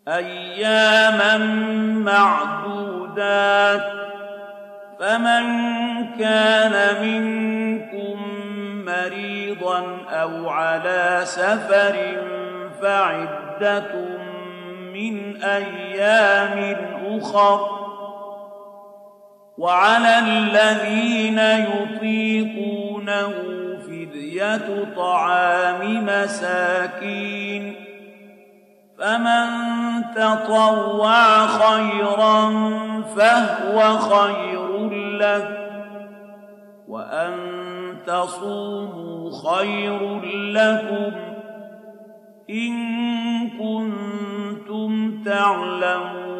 أياما معدودات، فمن كان منكم مريضا أو على سفر فعدة من أيام أخر، وعلى الذين يطيقونه فدية طعام مساكين، فمن تطوع خيرا فهو خير له، وأن تصوموا خير لكم إن كنتم تعلمون.